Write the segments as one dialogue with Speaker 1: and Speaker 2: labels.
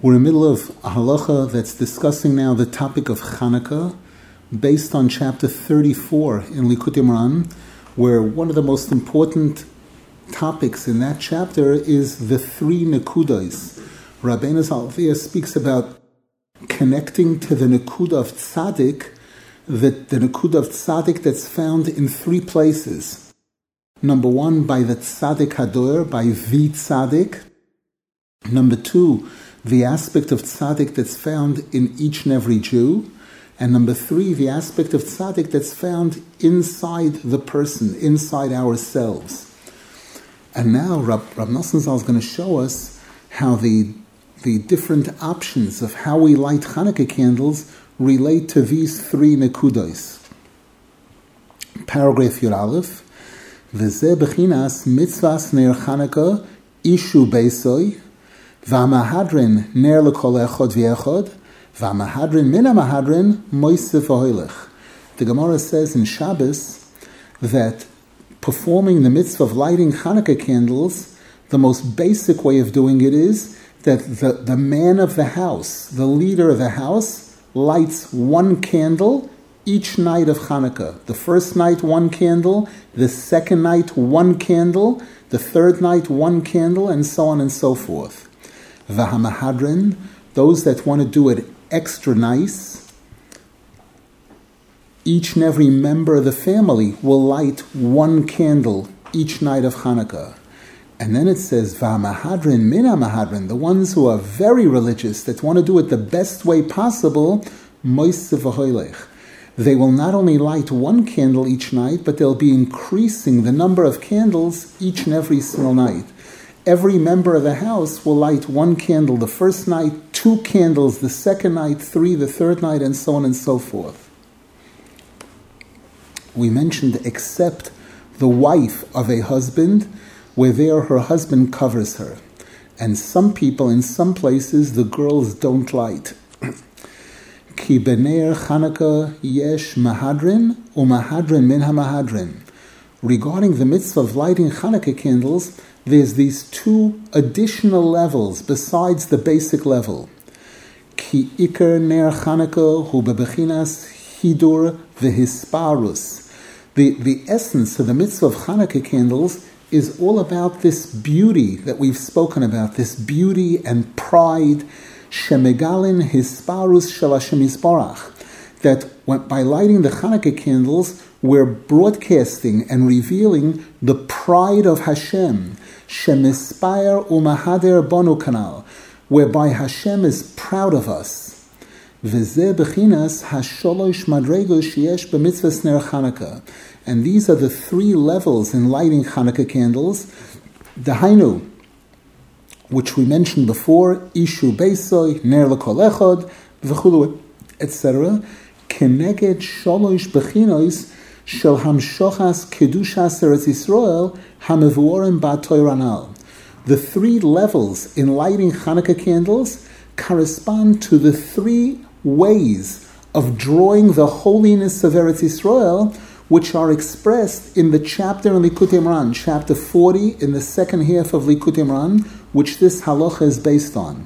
Speaker 1: We're in the middle of a halacha that's discussing now the topic of Chanukah, based on chapter 34 in Likutei Moharan, where one of the most important topics in that chapter is the three nekudos. Rabbeinu Zalvia speaks about connecting to the nekudah of tzaddik, the nekudah of tzaddik that's found in three places. Number one, by the tzaddik hador, by the tzaddik. Number two, the aspect of tzaddik that's found in each and every Jew. And number three, the aspect of tzaddik that's found inside the person, inside ourselves. And now Rab Nosson Zal is going to show us how the different options of how we light Chanukah candles relate to these three nekudos. Paragraph Yud Aleph, V'zeh b'chinas mitzvahs ner Chanukah ishu beisoi, v'amahadrin ner l'kol echod v'echod, v'amahadrin min amahadrin moisef v'hoilech. The Gemara says in Shabbos that performing the mitzvah of lighting Chanukah candles, the most basic way of doing it is that the man of the house, the leader of the house, lights one candle each night of Chanukah. The first night, one candle. The second night, one candle. The third night, one candle, and so on and so forth. V'hamahadrin, those that want to do it extra nice, each and every member of the family will light one candle each night of Chanukah. And then it says, V'hamahadrin min hamahadrin, the ones who are very religious, that want to do it the best way possible, moisef v'hoilech. They will not only light one candle each night, but they'll be increasing the number of candles each and every single night. Every member of the house will light one candle the first night, two candles the second night, three the third night, and so on and so forth. We mentioned except the wife of a husband, where there her husband covers her. And some people, in some places, the girls don't light. Ki b'ner Chanukah yesh mahadrin u'mahadrin min hamahadrin. Regarding the mitzvah of lighting Chanukah candles, there's these two additional levels besides the basic level. Ki ikar ner Chanukah hu bebechinas hidur v'hisparus. The essence of the mitzvah of Chanukah candles is all about this beauty that we've spoken about, this beauty and pride, shemegalin hisparus shel Hashem yisbarach, that by lighting the Chanukah candles, we're broadcasting and revealing the pride of Hashem, shemispire umahader bonu kanal, whereby Hashem is proud of us. V'zeh b'chinas hasholosh madregos sheyesh b'mitzvahs ner Chanukah. And these are the three levels in lighting Chanukah candles. Dahainu, which we mentioned before, ishu beisoi, ner l'kol echod, v'chulu, etc. Keneged sholosh b'chinos shel hamshochas kedushas Eretz Yisrael hamevuorim ba'toiranal. The three levels in lighting Chanukah candles correspond to the three ways of drawing the holiness of Eretz Yisrael, which are expressed in the chapter in Likutei Moharan, chapter 40, in the second half of Likutei Moharan, which this halacha is based on.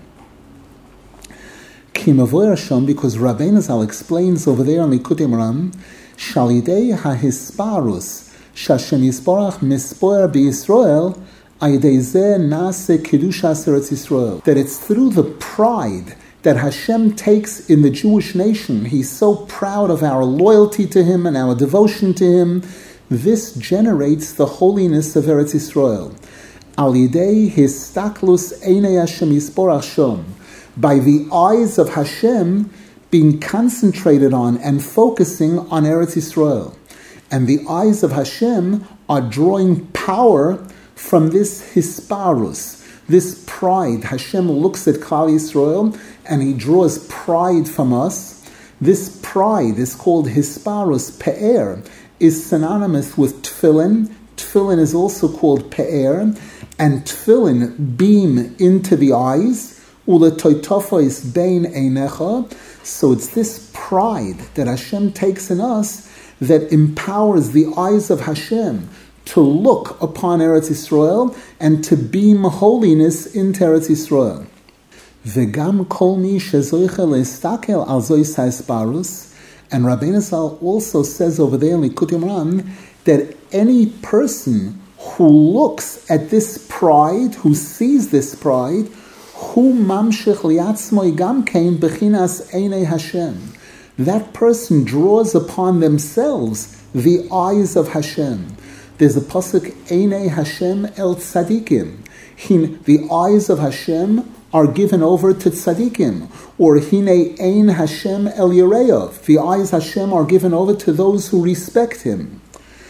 Speaker 1: Ki mavoy Hashem, because Rabbeinu Zal explains over there in Likutei Moharan, Shalidei hahisparus shashem yisborach mispoer b'Yisrael ayidei zeh nase kedushas Eretz Yisrael. That it's through the pride that Hashem takes in the Jewish nation. He's so proud of our loyalty to Him and our devotion to Him. This generates the holiness of Eretz Yisrael. Al yidei histaklus einei Hashem yisborach shom. By the eyes of Hashem being concentrated on and focusing on Eretz Yisrael. And the eyes of Hashem are drawing power from this hisparus, this pride. Hashem looks at Klal Yisrael and He draws pride from us. This pride is called hisparus. Pe'er is synonymous with tefillin. Tefillin is also called pe'er. And tefillin beam into the eyes. Uletoitofa is bein einecha. So it's this pride that Hashem takes in us that empowers the eyes of Hashem to look upon Eretz Yisrael and to beam holiness into Eretz Yisrael. V'gam kol mi shezoiche le'estakel al zois ha'esparus. And Rabbeinu Zal also says over there in Likutei Moharan that any person who looks at this pride, who sees this pride, hu mamshich liatzmoi gam kein bechinas einei Hashem. That person draws upon themselves the eyes of Hashem. There's a pasuk, einei Hashem el tzadikim. The eyes of Hashem are given over to tzadikim. Or hine ein Hashem el Yereov. The eyes of Hashem are given over to those who respect Him.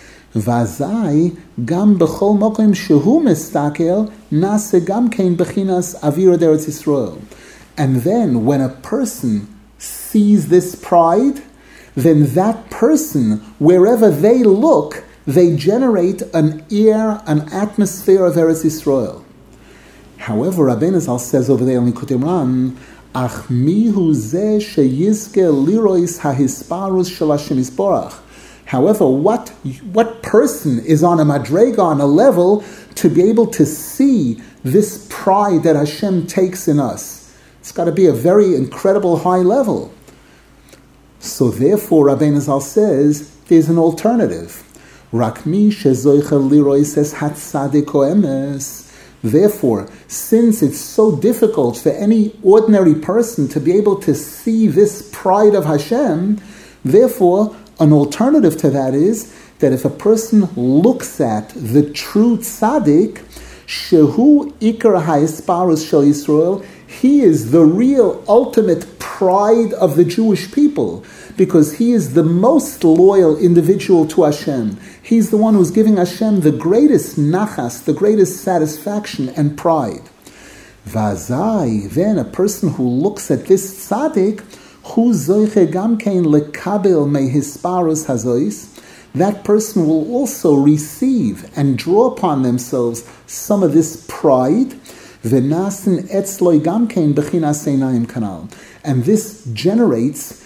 Speaker 1: Vazai gam b'chol mokim shehu mistakel nase gam kein bechinas avira d'Eretz Yisrael. And then when a person sees this pride, then that person, wherever they look, they generate an air, an atmosphere of Eretz Yisrael. However, Rabbeinu Zal says over there in Likutei Moharan, Ach mihu zeh sheyizke lirois hahisparus shel Hashem Yisborach. However, what person is on a madrega, on a level, to be able to see this pride that Hashem takes in us? It's got to be a very incredible high level. So therefore, Rabbeinu Zal says, there's an alternative. Rakmi shezoiche lirois es hatzadik emes. Therefore, since it's so difficult for any ordinary person to be able to see this pride of Hashem, therefore, an alternative to that is that if a person looks at the true tzaddik, shehu ikar ha'esparus shel Yisrael, he is the real ultimate pride of the Jewish people, because he is the most loyal individual to Hashem. He's the one who's giving Hashem the greatest nachas, the greatest satisfaction and pride. Vazai, then a person who looks at this tzaddik, hu zoiche gam kein lekabel mehisparus hazois, that person will also receive and draw upon themselves some of this pride. V'nasin etzloi gam kein bechinas einayim kanal, and this generates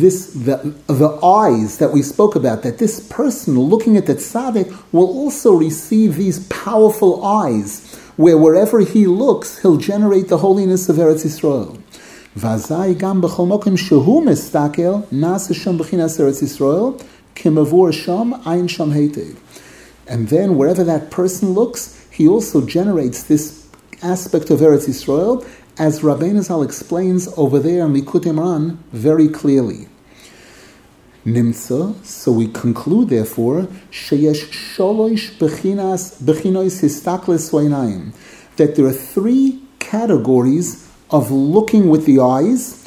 Speaker 1: the eyes that we spoke about, that this person looking at the tzaddik will also receive these powerful eyes, where wherever he looks, he'll generate the holiness of Eretz Yisrael. Vazai gam b'chol mokim shehu mistakel nas Hashem b'chinas Eretz Yisrael kimavur sham ayin sham heitev. And then wherever that person looks, he also generates this aspect of Eretz Yisrael, as Rabbeinu Zal explains over there in Likutei Moharan very clearly. Nimtza, so we conclude therefore, sheyesh sholosh bechinos histakles v'einayim, that there are three categories of looking with the eyes,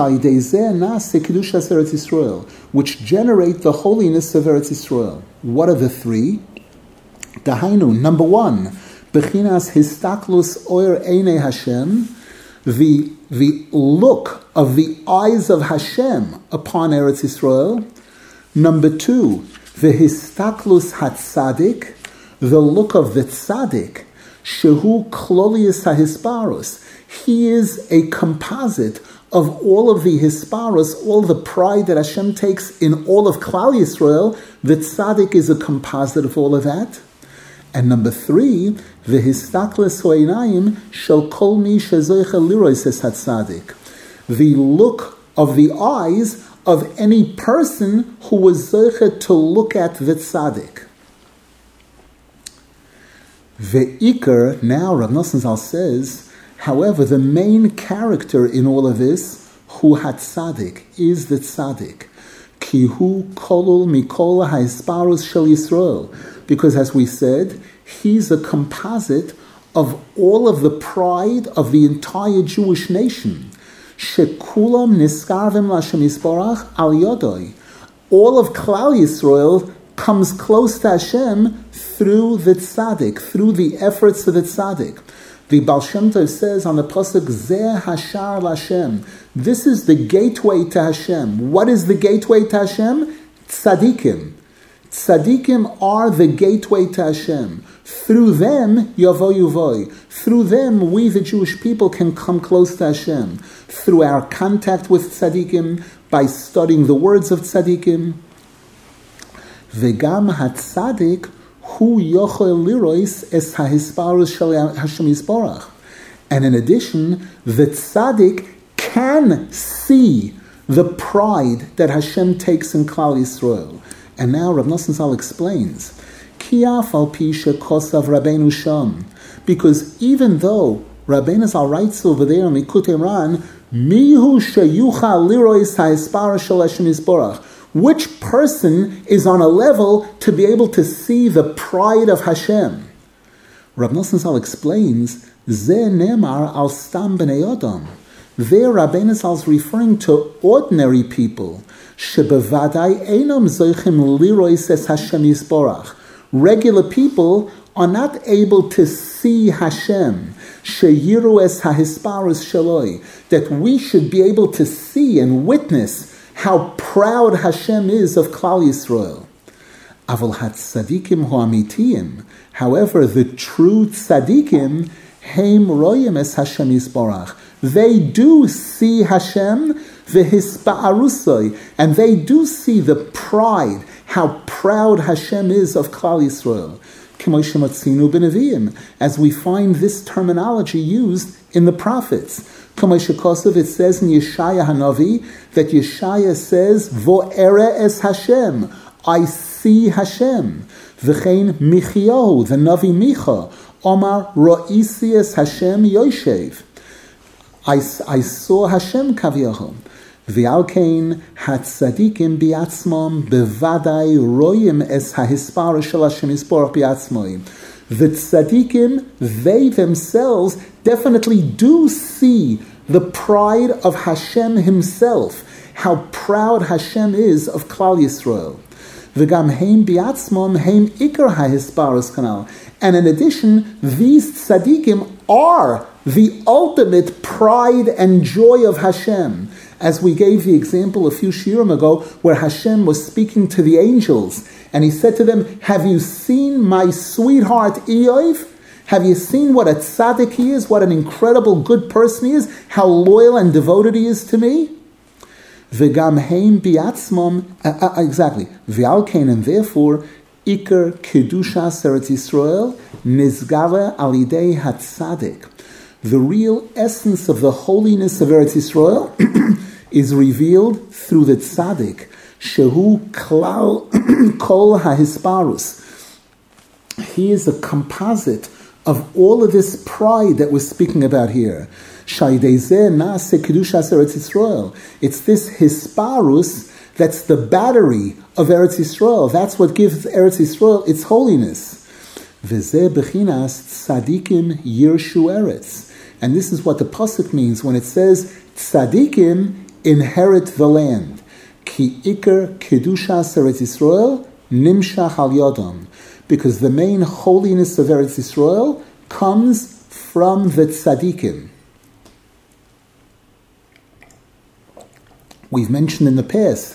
Speaker 1: which generate the holiness of Eretz Yisrael. What are the three? Dahainu, number one, bechinas histaklus oir einei Hashem, the look of the eyes of Hashem upon Eretz Yisrael. Number two, the histaklus hatzadik, the look of the tzaddik, shehu klolius hahisparus. He is a composite of all of the hisparus, all the pride that Hashem takes in all of Klal Yisrael. The tzaddik is a composite of all of that. And number three, v'histakles ho'einayim shel kol mi shezoiche lirois es hatzadik, the look of the eyes of any person who was zoiche to look at the tzaddik. Ve'ikar, now Rav Nosson Zal says, however, the main character in all of this, hu hatzadik, is the tzaddik. Ki hu kolul mikol ha'esparus shel Yisrael. Because as we said, he's a composite of all of the pride of the entire Jewish nation. Shekulam niskarvim l'Hashem Yisborach al yodoi. All of Klal Yisrael comes close to Hashem through the tzaddik, through the efforts of the tzaddik. The Baal Shem Tov says on the pasuk, Zeh hashar l'Hashem. This is the gateway to Hashem. What is the gateway to Hashem? Tzaddikim. Tzaddikim are the gateway to Hashem. Through them, yavo yuvoi. Through them, we the Jewish people can come close to Hashem. Through our contact with tzaddikim, by studying the words of tzaddikim. Vegam hatzaddik hu yochel lirois es hahisparus shel Hashem Yisborach. And in addition, the tzaddik can see the pride that Hashem takes in Klal Yisrael. And now Rav Nosson Zal explains, Kiaf al pisha kosav Rabbeinu Sham, because even though Rabbeinu Zal writes over there in Likutei Moharan, Mihu sheyucha lirois ha'espara shel Hashem Yisborach, which person is on a level to be able to see the pride of Hashem? Rav Nosson Zal explains, Ze nemar al stam b'nei Adam. There, Rabbeinu Zal is referring to ordinary people. Shebevadai einam zochim lirois es Hashem Yisborach. Regular people are not able to see Hashem. Sheyiru es hahisparus shaloi. That we should be able to see and witness how proud Hashem is of Klal Yisrael. Aval hatzadikim ho'amitiyim. However, the true tzadikim, heim royim es Hashem Yisborach. They do see Hashem, v'hispa'arusoi, and they do see the pride, how proud Hashem is of Klal Yisrael. As we find this terminology used in the prophets. It says in Yeshaya Hanavi that Yeshaya says, Vo'ere es Hashem, I see Hashem. V'chein Michiyahu, the Navi Micha, Omar Ro'isi es Hashem Yoshev. I saw Hashem kaviyachom. V'alkein hatzadikim biatzmom bevadai royim es hahispara shel Hashem Yisborach biatzmoim. The tzadikim, they themselves definitely do see the pride of Hashem himself, how proud Hashem is of Klal Yisrael. V'gam heim biatzmom heim ikar hahisparas kanal. And in addition, these tzadikim are the ultimate pride and joy of Hashem. As we gave the example a few shiurim ago, where Hashem was speaking to the angels, and he said to them, have you seen my sweetheart Eov? Have you seen what a tzaddik he is, what an incredible good person he is, how loyal and devoted he is to me? V'gam heim biatzmom, exactly. V'alkein, and therefore, Iker Kedushas Eretz Yisrael Nizgava Alidei Hatzadik. The real essence of the holiness of Eretz Yisrael is revealed through the tzaddik. Shehu Klal Kol HaHisparus. He is a composite of all of this pride that we're speaking about here. Shaydezeh Nase Kedushas Eretz Yisrael. It's this Hisparus that's the battery of Eretz Yisrael. That's what gives Eretz Yisrael its holiness. V'zeh bechinas tzadikim yirshu eretz. And this is what the pasuk means when it says tzadikim inherit the land. Ki ikar kedushas Eretz Yisrael nimshach al yodam. Because the main holiness of Eretz Yisrael comes from the tzadikim. We've mentioned in the past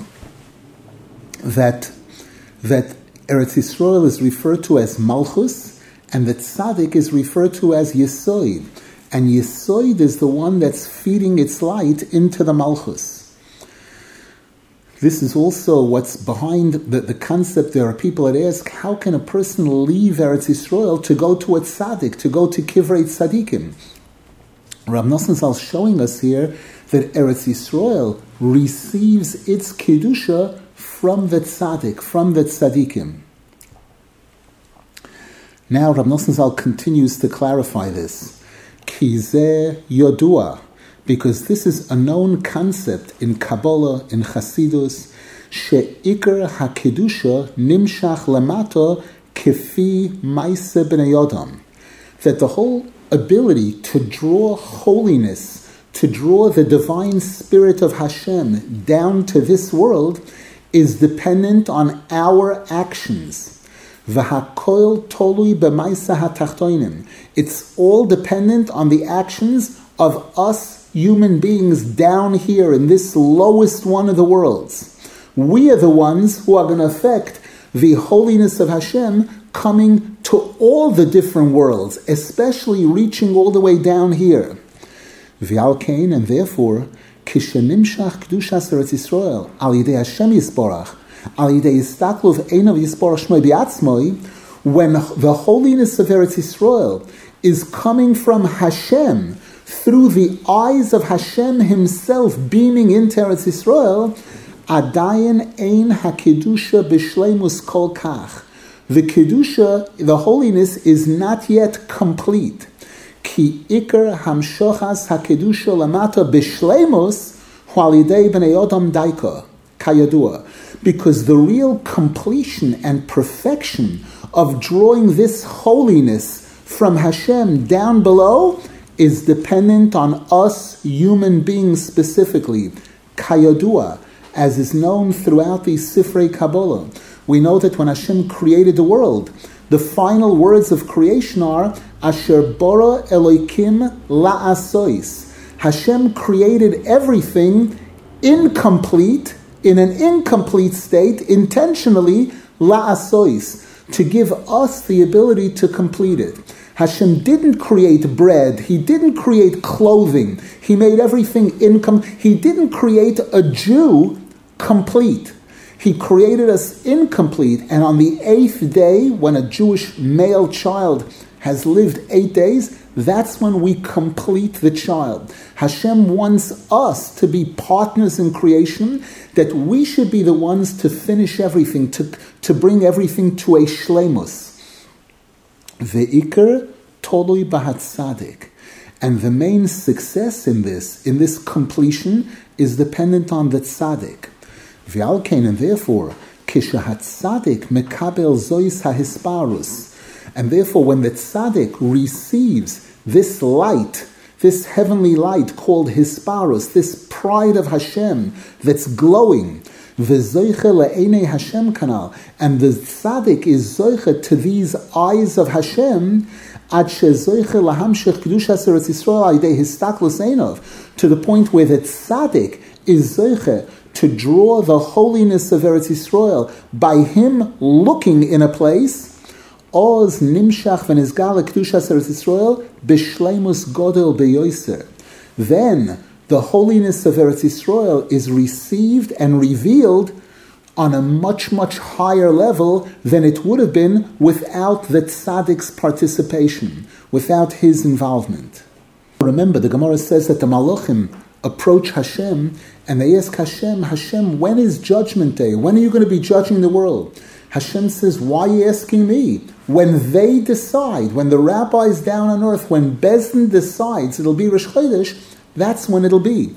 Speaker 1: that Eretz Yisrael is referred to as Malchus, and the Tzaddik is referred to as Yesoid. And Yesoid is the one that's feeding its light into the Malchus. This is also what's behind the concept. There are people that ask, how can a person leave Eretz Yisrael to go to a Tzaddik, to go to Kivrei Tzaddikim? Rav Nosson Zal is showing us here that Eretz Yisrael receives its Kedusha from the tzaddik, from the tzaddikim. Now Rav Nosson Zal continues to clarify this. Ki zeh yodua, because this is a known concept in Kabbalah, in Chasidus, she'ikar hakedusha nimshach lamato kefi maise b'nei Yodam, that the whole ability to draw holiness, to draw the divine spirit of Hashem down to this world is dependent on our actions. V'hakoil tolui b'maisa hatachtoinim. It's all dependent on the actions of us human beings down here in this lowest one of the worlds. We are the ones who are going to affect the holiness of Hashem coming to all the different worlds, especially reaching all the way down here. V'alkein, and therefore, kishenimshach kedushas Eretz Yisrael al yidei Hashem Yisborach al yidei yistaklu v'einav Yisborach shmoi biatzmoi, when the holiness of Eretz Yisrael is coming from Hashem, through the eyes of Hashem himself beaming into Eretz Yisrael, Adayin ein hakedusha b'shleimus kol kach. The kedusha, the holiness, is not yet complete. Ki ikar hamshochas hakedusha lamata b'shleimus hualidei b'nei odom daika kayadua. Because the real completion and perfection of drawing this holiness from Hashem down below is dependent on us human beings specifically, kayadua, as is known throughout the Sifrei Kabbalah. We know that when Hashem created the world, the final words of creation are Asher bara Elokim la'asois. Hashem created everything incomplete, in an incomplete state, intentionally, la'asois, to give us the ability to complete it. Hashem didn't create bread. He didn't create clothing. He made everything incomplete. He didn't create a Jew complete. He created us incomplete. And on the 8th day, when a Jewish male child has lived 8 days, that's when we complete the child. Hashem wants us to be partners in creation, that we should be the ones to finish everything, to bring everything to a shleimus. Ve'ikar tolui b'hatzadik. And the main success in this completion, is dependent on the tzaddik. V'alkein, and therefore, kishahatzadik mekabel zois hahisparus. And therefore, when the tzaddik receives this light, this heavenly light called hisparus, this pride of Hashem that's glowing, v'zoiche le'enei Hashem kanal, and the tzaddik is zoiche to these eyes of Hashem, ad shezoiche lahamshech kedushas Eretz Yisrael al-yedei histaklus einov, to the point where the tzaddik is zoiche to draw the holiness of Eretz Yisrael by him looking in a place. Oz nimshach v'nizgal kedushas Eretz Yisrael b'shleimus godel beyoser. Then the holiness of Eretz Yisrael is received and revealed on a much, much higher level than it would have been without the tzaddik's participation, without his involvement. Remember, the Gemara says that the Malachim approach Hashem and they ask Hashem, Hashem, when is judgment day? When are you going to be judging the world? Hashem says, why are you asking me? When they decide, when the rabbis down on earth, when Bezdin decides it'll be Rosh Chodesh, that's when it'll be.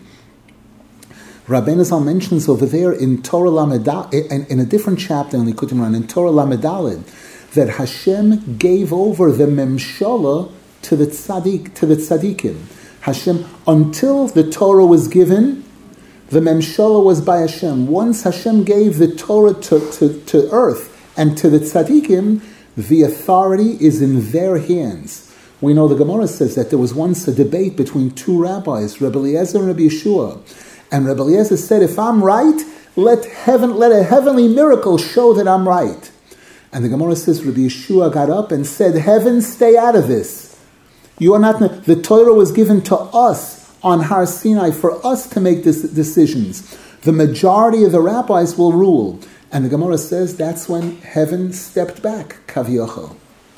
Speaker 1: Rabbeinu Zal mentions over there in Torah Lamed, in a different chapter in Likutei Moharan, in Torah Lamed Daled, that Hashem gave over the memshala to the tzaddikim. Hashem, until the Torah was given, the memshala was by Hashem. Once Hashem gave the Torah to earth and to the tzaddikim, the authority is in their hands. We know the Gemara says that there was once a debate between two rabbis, Rabbi Eliezer and Rabbi Yeshua. And Rabbi Eliezer said, if I'm right, let a heavenly miracle show that I'm right. And the Gemara says, Rabbi Yeshua got up and said, heaven, stay out of this. You are not. The Torah was given to us on Har Sinai for us to make decisions. The majority of the rabbis will rule. And the Gemara says that's when heaven stepped back, Kaviyachol.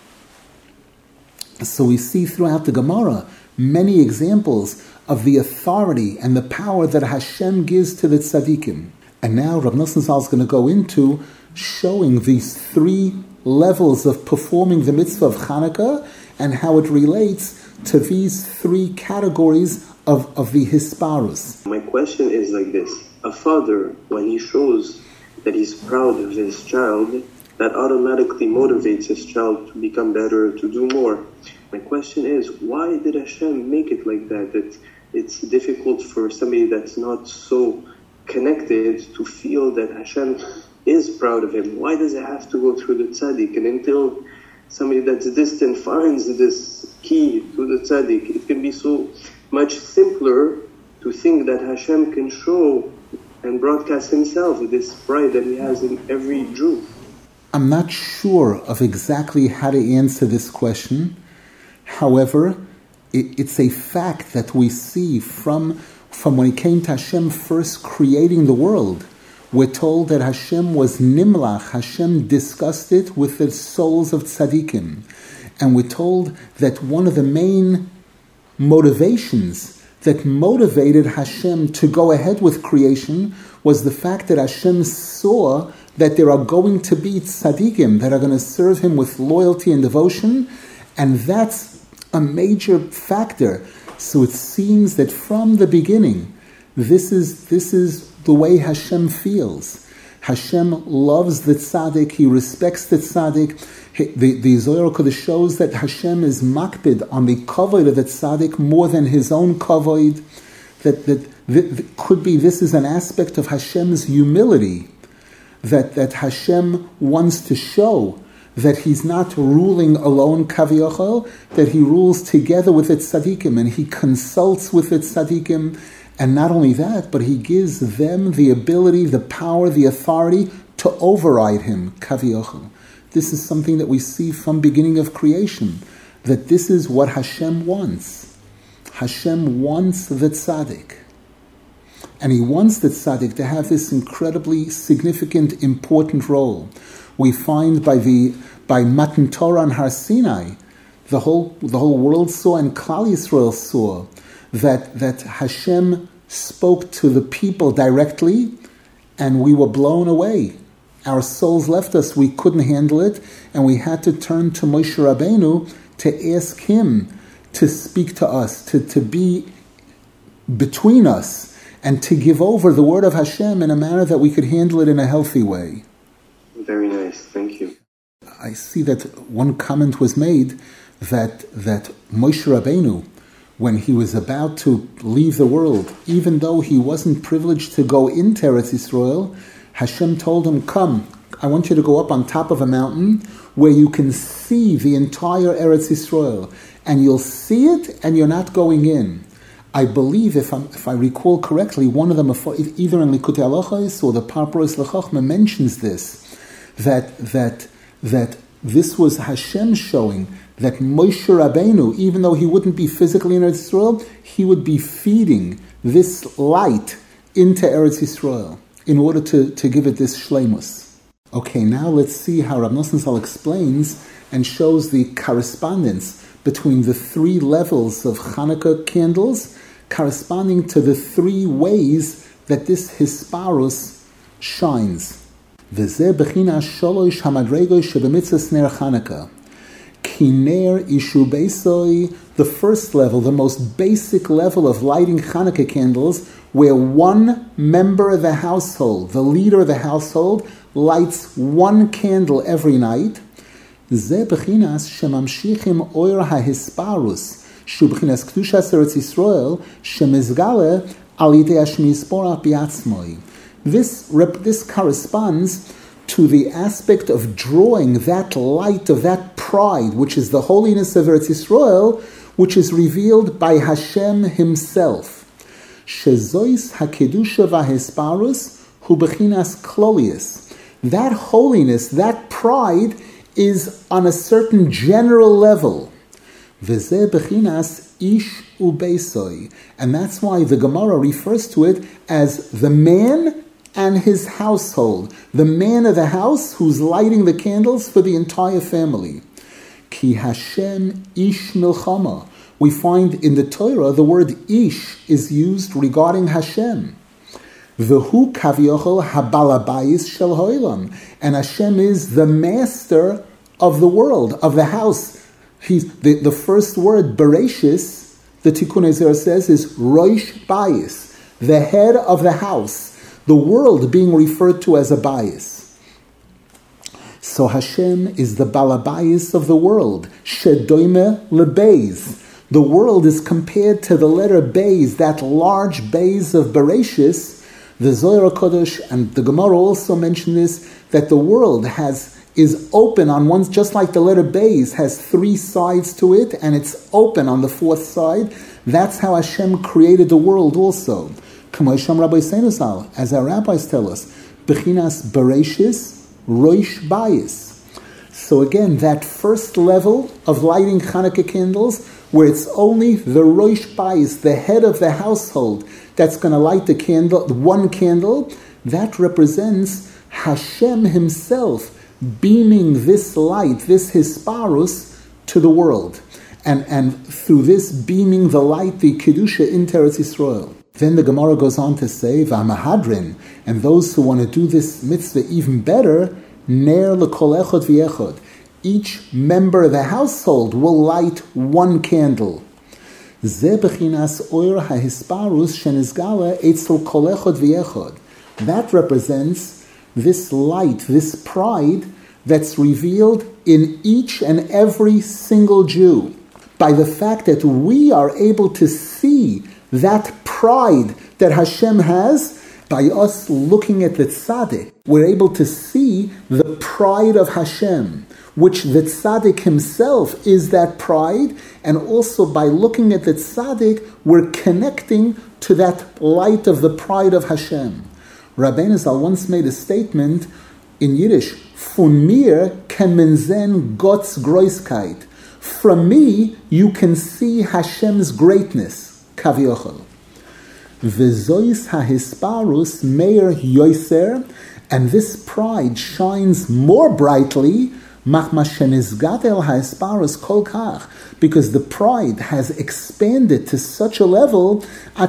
Speaker 1: So we see throughout the Gemara many examples of the authority and the power that Hashem gives to the tzaddikim. And now Rav Nosson Zal is going to go into showing these 3 levels of performing the mitzvah of Chanukah and how it relates to these 3 categories of the hisparus.
Speaker 2: My question is like this. A father, when he shows that he's proud of his child, that automatically motivates his child to become better, to do more. My question is, why did Hashem make it like that? That it's difficult for somebody that's not so connected to feel that Hashem is proud of him. Why does it have to go through the tzaddik? And until somebody that's distant finds this key to the tzaddik, it can be so much simpler to think that Hashem can show and broadcast himself with this pride that he has in every Jew.
Speaker 1: I'm not sure of exactly how to answer this question. However, it's a fact that we see from when it came to Hashem first creating the world. We're told that Hashem was nimlach, Hashem discussed it with the souls of tzaddikim. And we're told that one of the main motivations that motivated Hashem to go ahead with creation was the fact that Hashem saw that there are going to be tzaddikim that are going to serve him with loyalty and devotion, and that's a major factor. So it seems that from the beginning, this is the way Hashem feels. Hashem loves the tzaddik, he respects the tzaddik. The Zohar Kodesh shows that Hashem is makpid on the kavod of the tzaddik more than his own kavod. That could be this is an aspect of Hashem's humility, that Hashem wants to show that he's not ruling alone, kaviyachol, that he rules together with the tzaddikim, and he consults with the tzaddikim. And not only that, but he gives them the ability, the power, the authority to override him, kaviyachol. This is something that we see from beginning of creation, that this is what Hashem wants. Hashem wants the tzaddik. And he wants the tzaddik to have this incredibly significant, important role. We find by Matan Torah on Har Sinai, the whole world saw and Klal Yisrael saw that Hashem spoke to the people directly, and we were blown away. Our souls left us, we couldn't handle it, and we had to turn to Moshe Rabbeinu to ask him to speak to us, to be between us, and to give over the word of Hashem in a manner that we could handle it in a healthy way.
Speaker 2: Very nice, thank you.
Speaker 1: I see that one comment was made that Moshe Rabbeinu, when he was about to leave the world, even though he wasn't privileged to go into Eretz Yisrael, Hashem told him, come, I want you to go up on top of a mountain where you can see the entire Eretz Yisrael, and you'll see it and you're not going in. I believe, if I recall correctly, one of them, either in Likutei Halachos or the Parparos L'Chachma, mentions this, that this was Hashem showing that Moshe Rabbeinu, even though he wouldn't be physically in Eretz Yisrael, he would be feeding this light into Eretz Yisrael in order to give it this shleimus. Okay, now let's see how Rav Nosson Zal explains and shows the correspondence between the three levels of Hanukkah candles, corresponding to the three ways that this Hisparus shines. V'zeh b'china sholosh hamadregos shebemitzvos ner Hanukkah. Kiner ishu beisoi, the first level, the most basic level of lighting Hanukkah candles, where one member of the household, the leader of the household, lights one candle every night. Ze bechinas shemamshichim oir hahisparus, shu bechinas kedushas Eretz Yisrael, shemizgale al yidei hashmispora biatzmoi. This corresponds to the aspect of drawing that light of that pride, which is the holiness of Eretz Yisrael, which is revealed by Hashem himself. Shezois hakedusha v'hisparus hu bechinas klolius. That holiness, that pride, is on a certain general level. V'zeh bechinas ish ubeisoi. And that's why the Gemara refers to it as the man and his household. The man of the house who's lighting the candles for the entire family. Ki Hashem ish milchama. We find in the Torah the word ish is used regarding Hashem. V'hu kaviyachol habalabayis shel ha'olam. And Hashem is the master of the world, of the house. He's the first word, Bereshis, the Tikkun Ezer says, is Rosh Bayis, the head of the house. The world being referred to as a bayis. So Hashem is the balabayis of the world. Shedoime lebeis. The world is compared to the letter Beis, that large Beis of Bereshis. The Zohar Kodesh and the Gemara also mention this, that the world is open on one, just like the letter Beis has three sides to it, and it's open on the fourth side. That's how Hashem created the world also. As our rabbis tell us, Bechinas Bereshis, Rosh Bayis. So again, that first level of lighting Hanukkah candles, where it's only the Rosh Bayis, the head of the household, that's going to light the candle, one candle, that represents Hashem himself beaming this light, this Hisparus, to the world. And through this beaming the light, the Kedusha into Eretz Yisrael. Then the Gemara goes on to say, V'amahadrin, and those who want to do this mitzvah even better, ner l'kol echad v'echad. Each member of the household will light one candle. Ze bechinas oir hahisparus shenizgala etzel kol echad v'echad. That represents this light, this pride that's revealed in each and every single Jew. By the fact that we are able to see that pride that Hashem has, by us looking at the tzaddik, we're able to see the pride of Hashem, which the tzaddik himself is that pride, and also by looking at the tzaddik, we're connecting to that light of the pride of Hashem. Rabbeinu Zal once made a statement in Yiddish, "Von mir kann man sehen Gott's Großkeit." From me, you can see Hashem's greatness. Kaviochel. V'zois hahisparus meir yoiser, and this pride shines more brightly, because the pride has expanded to such a level, to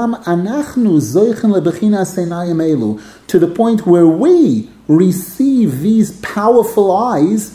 Speaker 1: the point where we receive these powerful eyes,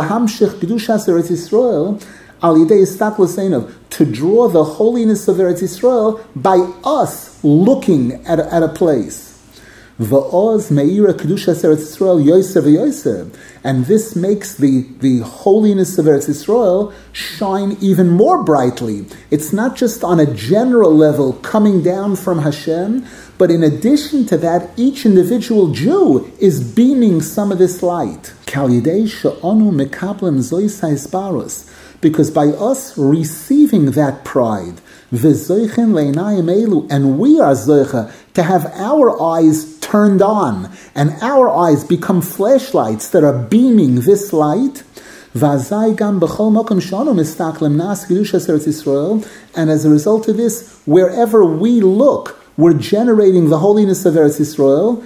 Speaker 1: to draw the holiness of Eretz Yisrael by us looking at a place. V'oz me'ira kedushas Eretz Yisrael yoser v'yoser, and this makes the holiness of Eretz Yisrael shine even more brightly. It's not just on a general level coming down from Hashem, but in addition to that, each individual Jew is beaming some of this light. Kal yidei she'onu mekablim zois ha'isparus, because by us receiving that pride, and we are zoicha to have our eyes turned on, and our eyes become flashlights that are beaming this light, and as a result of this, wherever we look, we're generating the holiness of Eretz Yisrael,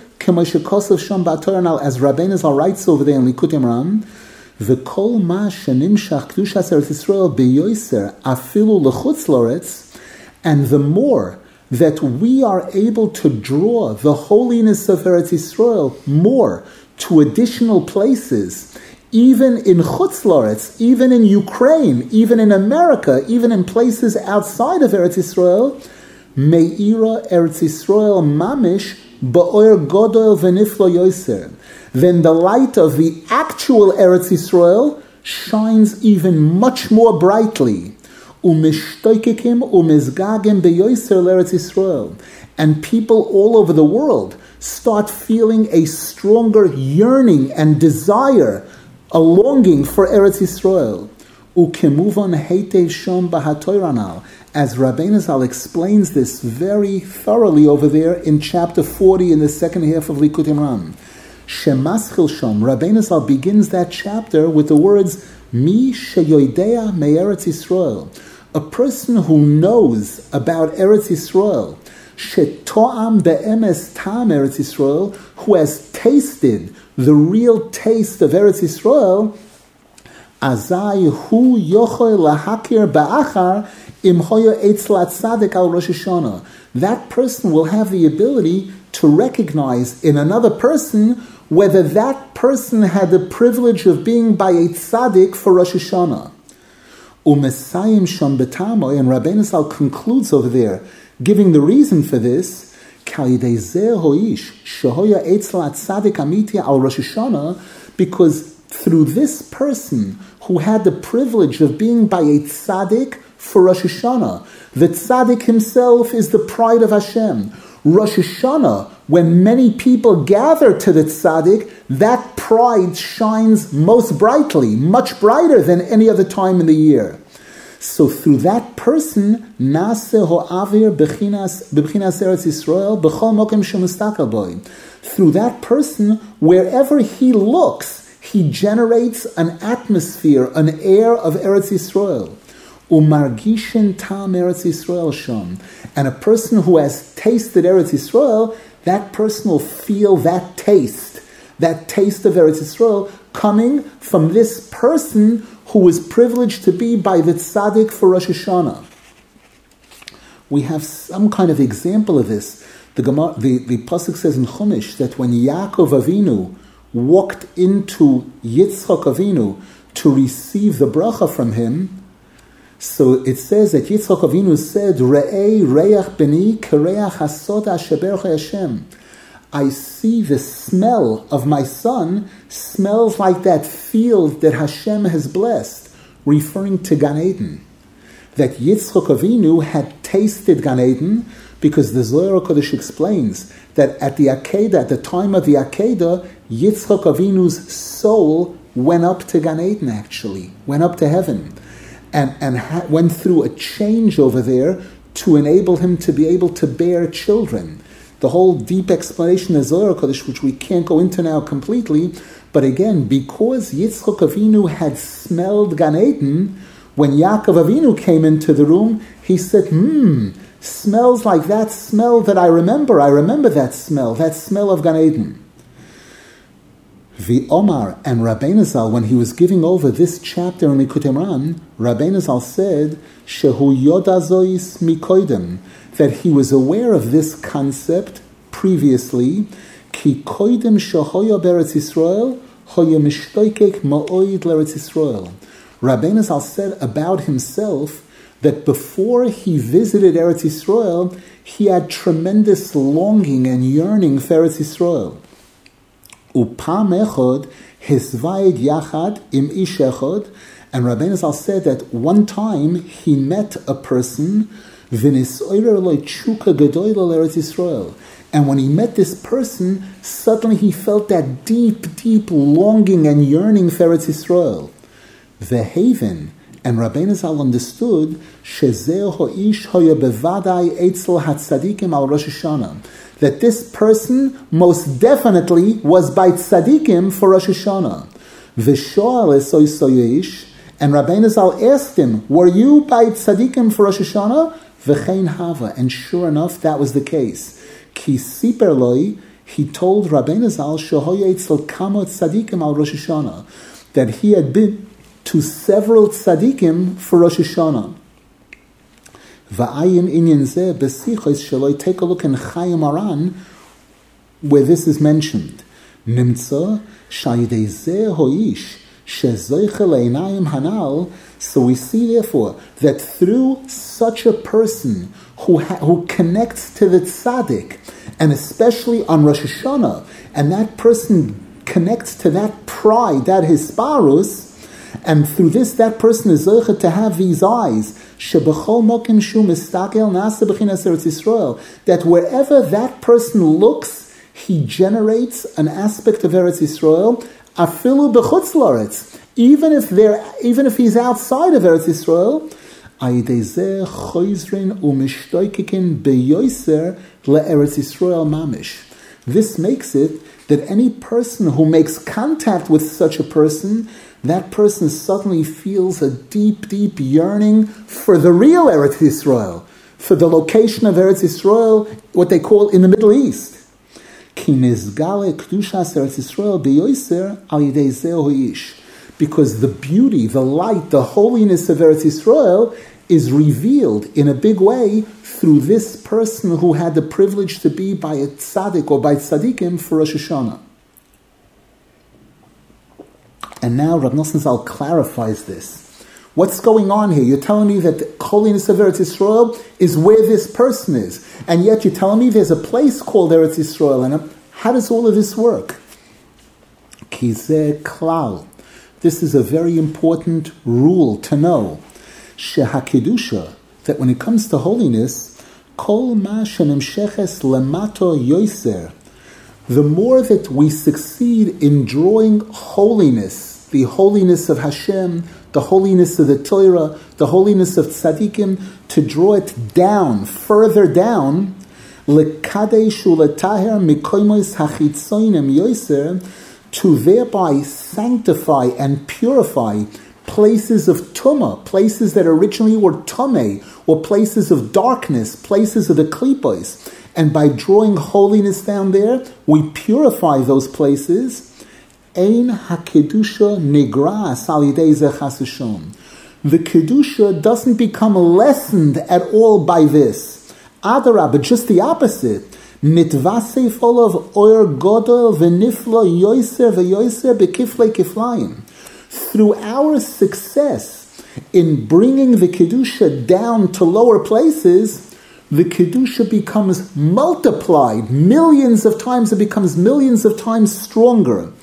Speaker 1: as Rabbeinu Zal writes over there in Likutei Moharan, V'kol ma shenimshach kedushas Eretz Yisrael beyoser afilu lechutz loretz, and the more that we are able to draw the holiness of Eretz Yisrael more to additional places, even in chutz loretz, even in Ukraine, even in America, even in places outside of Eretz Yisrael, me'ira Eretz Yisrael mamish ba'or godol v'niflo yoser, then the light of the actual Eretz Yisrael shines even much more brightly. Umishtoikekim umizgagim beyoser l'Eretz Yisrael, and people all over the world start feeling a stronger yearning and desire, a longing for Eretz Yisrael. Ukemuvon heitev shom b'hatoranal, as Rabbeinu Zal explains this very thoroughly over there in chapter 40 in the second half of Likutei Moharan. Shemaschil Shom, Rabbeinu Zal begins that chapter with the words, Mi sheyoidea me'eretz Yisrael, a person who knows about Eretz Yisrael, sheto'am be'emes tam Eretz Yisrael, who has tasted the real taste of Eretz Yisrael, azai hu yochoi lahakir ba'achar im hoyo etzlat tzaddik al Rosh Hashanah. That person will have the ability to recognize in another person whether that person had the privilege of being by a tzaddik for Rosh Hashanah. Umesayim sham betamoy, and Rabbeinu Zal concludes over there, giving the reason for this, because through this person who had the privilege of being by a tzaddik for Rosh Hashanah, the tzaddik himself is the pride of Hashem. Rosh Hashanah, when many people gather to the tzaddik, that pride shines most brightly, much brighter than any other time in the year. So through that person, Naseh ho'avir b'chinas Eretz Yisrael b'chol mokem shemustakal boi. Through that person, wherever he looks, he generates an atmosphere, an air of Eretz Yisrael. Umargishin tam Eretz Yisrael sham. And a person who has tasted Eretz Yisrael, that person will feel that taste of Eretz Yisrael coming from this person who was privileged to be by the tzaddik for Rosh Hashanah. We have some kind of example of this. The Pasuk says in Chumash that when Yaakov Avinu walked into Yitzchak Avinu to receive the bracha from him, so it says that Yitzchak Avinu said, Re'ei reach beni kereach hasod asher berecha Hashem. I see the smell of my son smells like that field that Hashem has blessed, referring to Gan Eden. That Yitzchak Avinu had tasted Gan Eden, because the Zohar HaKadosh explains that at the Akedah, at the time of the Akedah, Yitzchak Avinu's soul went up to Gan Eden, actually, went up to heaven, and went through a change over there to enable him to be able to bear children. The whole deep explanation of Zohar HaKadosh, which we can't go into now completely, but again, because Yitzchak Avinu had smelled Gan Eden, when Yaakov Avinu came into the room, he said, smells like that smell that I remember. I remember that smell of Gan Eden. The Omar and Rabbeinu Zal, when he was giving over this chapter in Likutei Moharan, Rabbeinu Zal said, Shehu yoda zois mikoidem, that he was aware of this concept previously, ki koidem shehoya beretz Yisrael, hoya mishtoikek ma'oid leretz Yisrael. Rabbeinu Zal said about himself that before he visited Eretz Yisrael, he had tremendous longing and yearning for Eretz Yisrael. Upam echad hisvayed yachad im ish echad, and Rabbeinu Zal said that one time he met a person, v'nisoyer lo tshuka gedola l'Eretz Yisrael, and when he met this person, suddenly he felt that deep, deep longing and yearning for Eretz Yisrael. The haven, and Rabbeinu Zal understood shezeh ho'ish hoya bevadai etzel hatzadikim al Rosh Hashanah, that this person most definitely was by tzadikim for Rosh Hashanah. V'shoal esoy soyish, and Rabbeinu Zal asked him, "Were you by tzadikim for Rosh Hashanah?" V'chein hava, and sure enough, that was the case. Ki siper loi, he told Rabbeinu Zal shehoya etzel kama tzadikim al Rosh Hashanah, that he had been to several tzaddikim for Rosh Hashanah. Va'ayin inyan zeh b'sichos shaloi, take a look in Chayei Moharan, where this is mentioned. Nimtza shayidei zeh ho'ish shezoiche le'inayim hanal. So we see, therefore, that through such a person who connects to the tzaddik, and especially on Rosh Hashanah, and that person connects to that pride, that hisparus, and through this, that person is zoche to have these eyes, shebechol mokim shu mistakel nasa b'chinas Eretz Yisrael, that wherever that person looks, he generates an aspect of Eretz Yisrael, afilu b'chutz la'aretz, even if he's outside of Eretz Yisrael, ayidei zeh choizrin u'mishtoikekin beyoser le'eretz Yisrael mamish. This makes it that any person who makes contact with such a person, that person suddenly feels a deep, deep yearning for the real Eretz Yisrael, for the location of Eretz Yisrael, what they call in the Middle East. Ki nizgale kedushas Eretz Yisrael beyoser al yidei zeh ho'ish. Because the beauty, the light, the holiness of Eretz Yisrael is revealed in a big way through this person who had the privilege to be by a tzaddik or by tzaddikim for Rosh Hashanah. And now Rav Nosson Zal clarifies this. What's going on here? You're telling me that the holiness of Eretz Yisrael is where this person is, and yet you're telling me there's a place called Eretz Yisrael, and how does all of this work? Ki zeh klal. This is a very important rule to know. Shehakedusha, that when it comes to holiness, kol ma shenimsheches lemato yoser, the more that we succeed in drawing holiness, the holiness of Hashem, the holiness of the Torah, the holiness of tzaddikim, to draw it down, further down, lekadesh uletaher mikoimos hachitzonim yoser, to thereby sanctify and purify places of tumah, places that originally were tameh, or places of darkness, places of the klipos. And by drawing holiness down there, we purify those places. Ein hakedusha negras al yidei ze chas v'shalom. The kedusha doesn't become lessened at all by this. Adarabah, just the opposite. Nitvasef olav oyer godol v'niflo yoiser v'yoiser bekiflei kiflayim. Through our success in bringing the kedusha down to lower places, the kedusha becomes multiplied millions of times. It becomes millions of times stronger.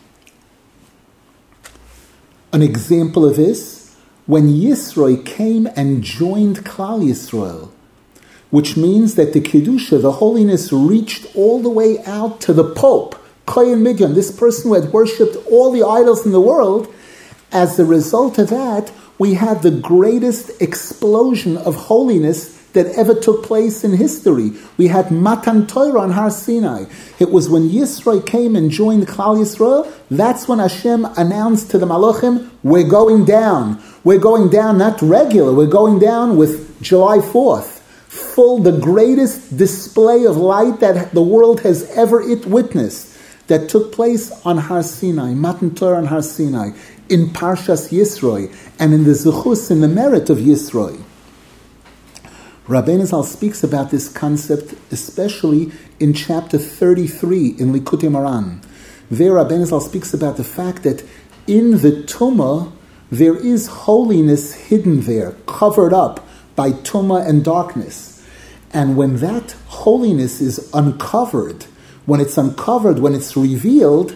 Speaker 1: An example of this, when Yisro came and joined Klal Yisrael, which means that the Kedusha, the holiness, reached all the way out to the Pope, Kohen Midyan, this person who had worshipped all the idols in the world. As a result of that, we had the greatest explosion of holiness that ever took place in history. We had Matan Torah on Har Sinai. It was when Yisro came and joined Klal Yisrael, that's when Hashem announced to the Malachim, we're going down. We're going down, not regular, we're going down with July 4th. The greatest display of light that the world has ever witnessed, that took place on Har Sinai, Matan Torah on Har Sinai, in Parshas Yisro, and in the Zuchus, in the merit of Yisro. Rabbeinu Zal speaks about this concept, especially in chapter 33 in Likutei Moharan. There, Rabbeinu Zal speaks about the fact that in the Tumah, there is holiness hidden there, covered up by Tumah and darkness. And when that holiness is uncovered, when it's revealed,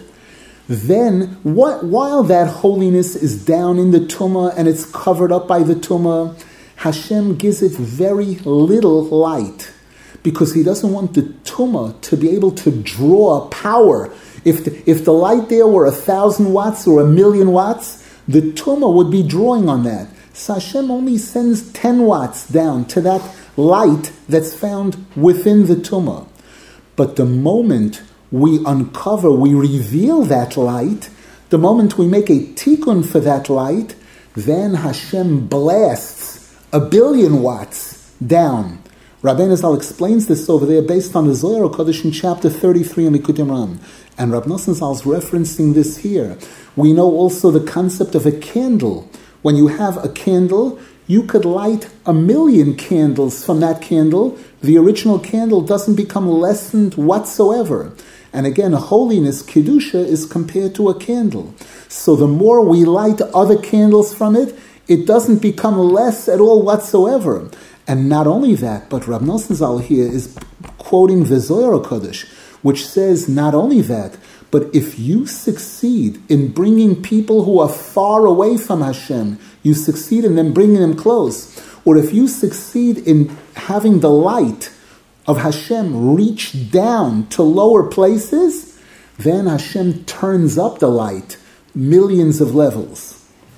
Speaker 1: then while that holiness is down in the Tumah and it's covered up by the Tumah, Hashem gives it very little light, because He doesn't want the Tumah to be able to draw power. If the light there were 1,000 watts or 1,000,000 watts, the Tumah would be drawing on that. So Hashem only sends 10 watts down to that light that's found within the Tumah. But the moment we uncover, we reveal that light, the moment we make a tikkun for that light, then Hashem blasts 1,000,000,000 watts down. Rabbeinu Zal explains this over there based on the Zohar Kodesh in chapter 33 in Likutei Moharan. And Rab Nosson Zal is referencing this here. We know also the concept of a candle. When you have a candle, you could light 1,000,000 candles from that candle. The original candle doesn't become lessened whatsoever. And again, holiness, Kedusha, is compared to a candle. So the more we light other candles from it, it doesn't become less at all whatsoever. And not only that, but Rab Nosson Zal here is quoting the Zohar Kodesh, which says not only that, but if you succeed in bringing people who are far away from Hashem, you succeed in them bringing them close, or if you succeed in having the light of Hashem reach down to lower places, then Hashem turns up the light millions of levels.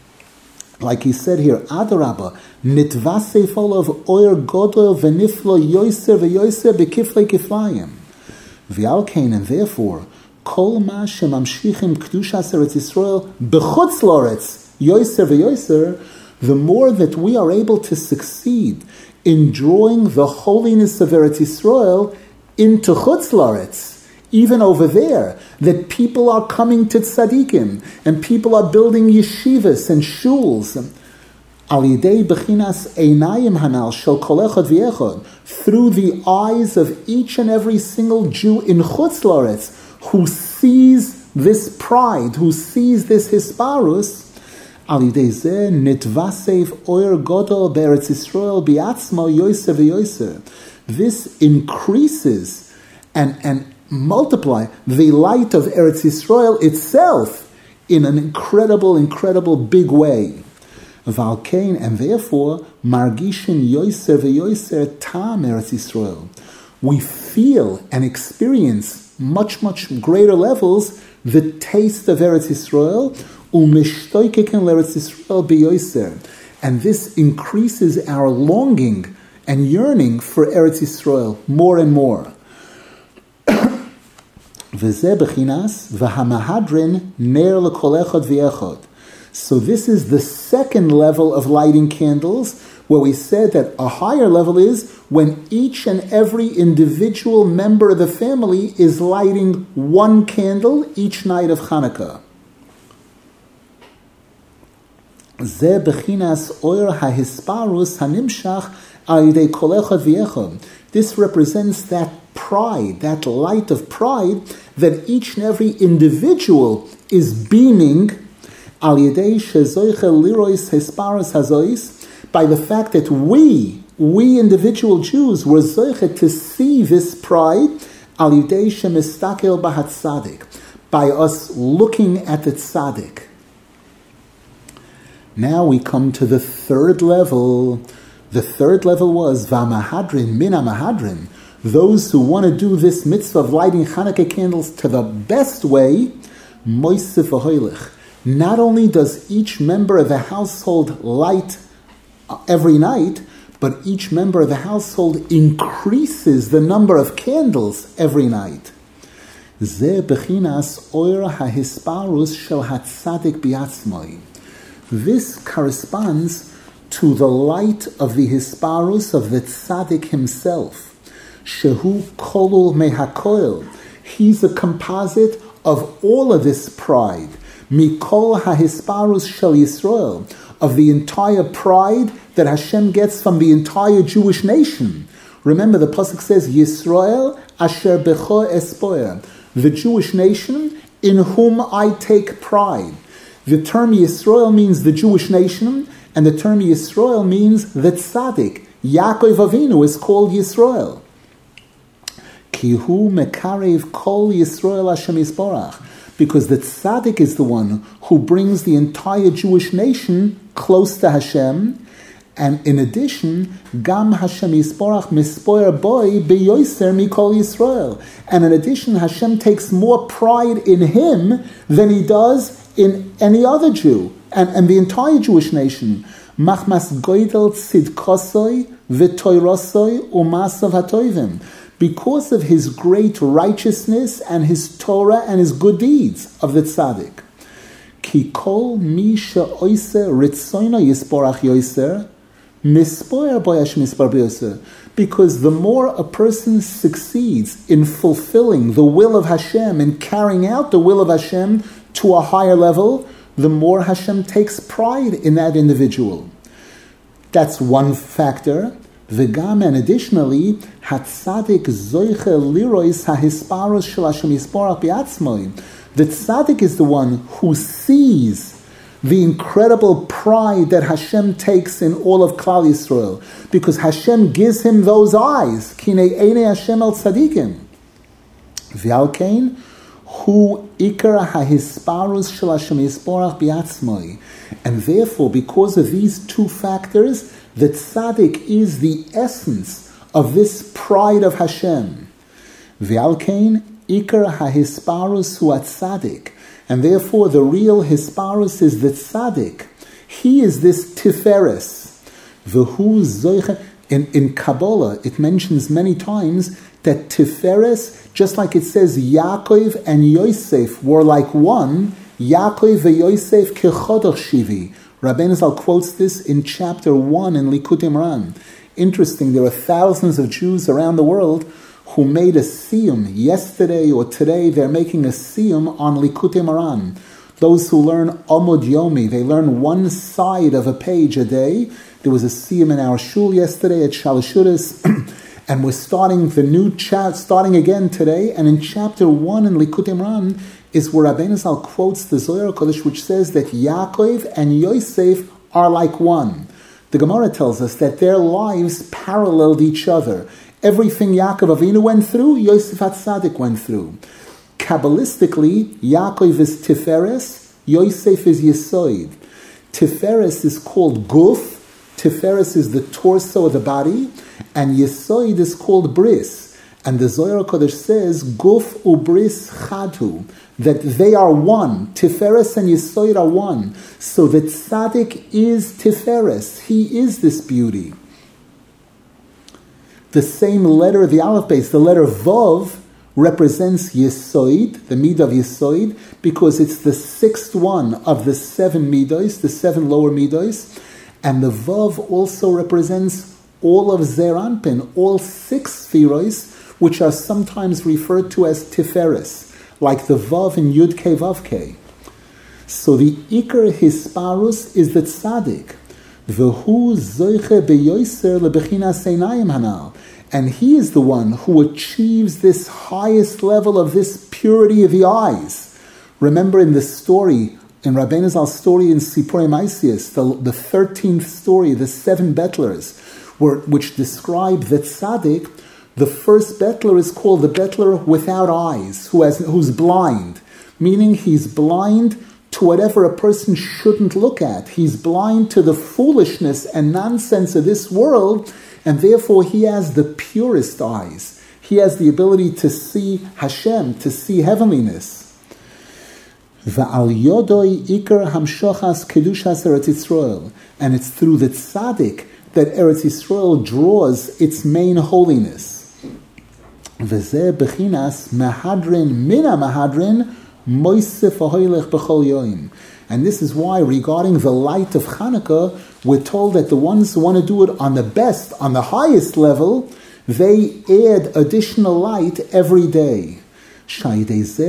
Speaker 1: Like he said here, Adarabah, nitvasef olav oyer godol v'niflo yoiser v'yoiser bekiflei kiflayim. V'alkein, and therefore, kol ma shemamshichim kedushas Eretz Yisrael b'chutz loretz yoiser v'yoiser, the more that we are able to succeed in drawing the holiness of Eretz Yisrael into chutz loretz, even over there, that people are coming to tzaddikim, and people are building yeshivas and shuls. Al yidei bechinas einayim hanal shel kol echad v'echad, through the eyes of each and every single Jew in chutz loretz, who sees this pride, who sees this hisparus. Al yidei zeh nitvasev oyer godol be'eretz Yisrael bi'atzmo yoiser v'yoiser. This increases and multiply the light of Eretz Yisrael itself in an incredible big way. Valkein, and therefore, margishin yoiser v'yoiser tam Eretz Yisrael. We feel and experience much greater levels the taste of Eretz Yisrael, umishtoikeken l'Eretz Yisrael b'yoiser, and this increases our longing and yearning for Eretz Yisrael more and more. V'zeh bechinas v'hamahadrin ner l'kol echad v'echad. So this is the second level of lighting candles, where we said that a higher level is when each and every individual member of the family is lighting one candle each night of Hanukkah. Ze bechinas oir hahisparus hanimshach al yidei kol echad v'echad. This represents that pride, that light of pride that each and every individual is beaming al yidei shezoiche lirois hisparus hazois, by the fact that we individual Jews were zoiche to see this pride al yidei shemistakel b'hat tzaddik, by us looking at the tzaddik. Now we come to the third level. The third level was v'amahadrin min amahadrin. Those who want to do this mitzvah of lighting Hanukkah candles to the best way, moisef v'hoilich. Not only does each member of the household light every night, but each member of the household increases the number of candles every night. Ze bechinas oir hahisparus shel hatzadik biatzmoi. This corresponds to the light of the hisparus of the tzaddik himself. Shehu kolul mehakoil. He's a composite of all of this pride. Mikol hahisparus shel Yisrael. Of the entire pride that Hashem gets from the entire Jewish nation. Remember, the pasuk says, Yisrael asher becho espoer. The Jewish nation in whom I take pride. The term Yisrael means the Jewish nation, and the term Yisrael means the tzaddik. Yaakov Avinu is called Yisrael. Ki hu mekarev kol Yisrael Hashem Yisborach. Because the tzaddik is the one who brings the entire Jewish nation close to Hashem, and in addition, Gam Hashem Yisborach mispoer boy beyoser mikol Yisrael. And in addition, Hashem takes more pride in him than he does in any other Jew, and the entire Jewish nation. Machmas goydel tzidkosoi v'toirosoi umasav hatoivim. Because of his great righteousness and his Torah and his good deeds of the tzaddik. Ki kol mi she'oise ritzoino yisborach yoiser, mispoer boyash mispar beyoser. Because the more a person succeeds in fulfilling the will of Hashem, in carrying out the will of Hashem to a higher level, the more Hashem takes pride in that individual. That's one factor. V'gam, and additionally, hatzadik zoiche lirois hahisparos shel Hashem yisborach biatzmoi. The tzaddik is the one who sees the incredible pride that Hashem takes in all of Klal Yisrael, because Hashem gives him those eyes. Kinei einei Hashem el tzadikim. V'alkein hu ikar hahisparus shel Hashem yisborach biatzmoi. And therefore, because of these two factors, the tzaddik is the essence of this pride of Hashem. V'alkein ikar hahisparus hu tzaddik. And therefore, the real hisparus is the tzaddik. He is this tiferes. V'hu zoiche. In Kabbalah, it mentions many times that tiferes, just like it says Yaakov and Yosef were like one, Yaakov and Yosef kechodoch shivi. Rabbeinu Zal quotes this in chapter 1 in Likutei Moharan. Interesting, there are thousands of Jews around the world who made a siyum. Yesterday or today, they're making a siyum on Likutei Moharan. Those who learn Amud Yomi, they learn one side of a page a day. There was a siyum in our shul yesterday at Shalashudas, and we're starting the new starting again today. And in chapter 1 in Likutei Moharan is where Rabbeinu Zal quotes the Zohar Kodesh, which says that Yaakov and Yosef are like one. The Gemara tells us that their lives paralleled each other. Everything Yaakov Avinu went through, Yosef HaTzadik went through. Kabbalistically, Yaakov is Tiferes, Yosef is Yesoid. Tiferes is called Guf, Tiferes is the torso of the body, and Yesoid is called Bris. And the Zohar Kodesh says, Guf ubris chadu, that they are one. Tiferes and Yesoid are one. So the tzaddik is Tiferes. He is this beauty. The same letter, the Aleph base, the letter Vav, represents Yesoid, the Midah of Yesoid, because it's the sixth one of the 7 Midos, the 7 lower Midos. And the Vav also represents all of Zeir Anpin, all 6 Spheros, which are sometimes referred to as Tiferes, like the Vav in Yud Kei Vav Kei. So the Iker Hisparus is the tzaddik. V'hu zoiche beyoser lebechinas einayim hanal. And he is the one who achieves this highest level of this purity of the eyes. Remember in the story, in Rabbeinu Zal's story in Sipurei Maisius, the 13th story, the 7 bettlers, which describe the tzaddik. The first bettler is called the bettler without eyes, who's blind, meaning he's blind to whatever a person shouldn't look at. He's blind to the foolishness and nonsense of this world, and therefore he has the purest eyes. He has the ability to see Hashem, to see heavenliness. V'al yodoi ikar hamshochas kedushas Eretz Yisrael, and it's through the tzaddik that Eretz Yisrael draws its main holiness. V'zeh bechinas mahadrin mina mahadrin moisef ahoylech b'chol yoim. And this is why, regarding the light of Hanukkah, we're told that the ones who want to do it on the best, on the highest level, they add additional light every day. This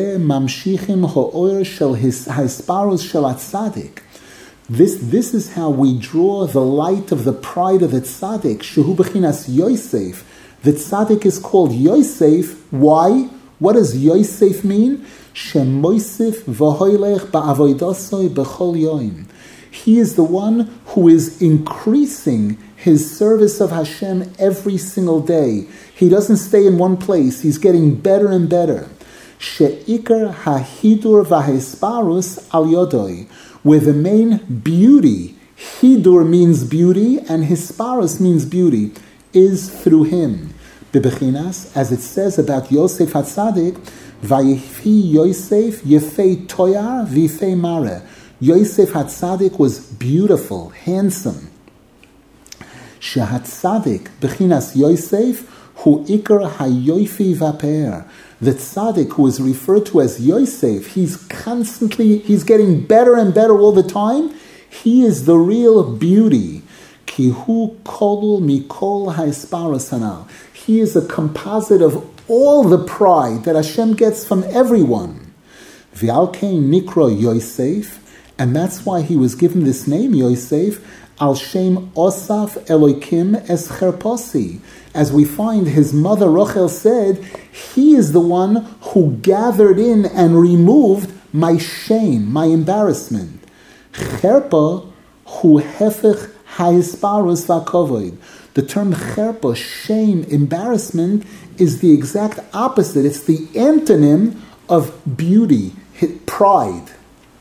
Speaker 1: is how we draw the light of the pride of the tzaddik. Shehu bechinas Yosef. The tzaddik is called Yosef. Why? What does Yosef mean? Shemoisif v'hoylech ba'avoidasoi b'chol yoim. He is the one who is increasing his service of Hashem every single day. He doesn't stay in one place. He's getting better and better. She'ikar hahidur v'hisparus al yodoi, where the main beauty, hidur means beauty and hisparus means beauty, is through him. Bebechinas, as it says about Yosef HaTzadik, Vayefi Yosef yefei toyar v'yefei mare. Yosef HaTzadik was beautiful, handsome. Shehatzadik bechinas Yosef hu ikar hayofi vaper. The tzaddik, who is referred to as Yosef, he's getting better and better all the time. He is the real beauty. Kihu kolul mikol haisparas hanal. He is a composite of all the pride that Hashem gets from everyone. V'alkein nikro Yosef, and that's why he was given this name Yosef, al shem osaf Elokim es cherposi. As we find his mother Rachel said, he is the one who gathered in and removed my shame, my embarrassment. Cherpa hu hefech haisparus v'akovoid. The term cherpa, shame, embarrassment, is the exact opposite. It's the antonym of beauty, pride,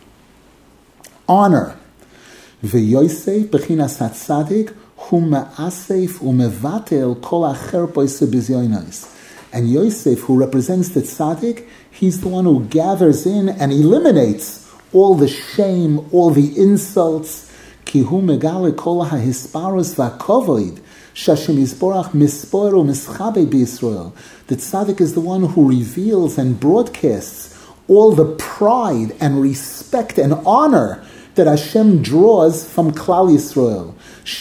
Speaker 1: honor. V'yosef b'chinas hatzadik hu ma'asef u'mevatel kol acherpois b'zyonos. And Yosef, who represents the tzaddik, he's the one who gathers in and eliminates all the shame, all the insults. Ki hu megale kol hahisparus v'akovoid. The tzaddik is the one who reveals and broadcasts all the pride and respect and honor that Hashem draws from Klal Yisrael.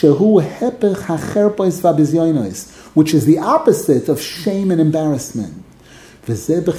Speaker 1: Which is the opposite of shame and embarrassment. This is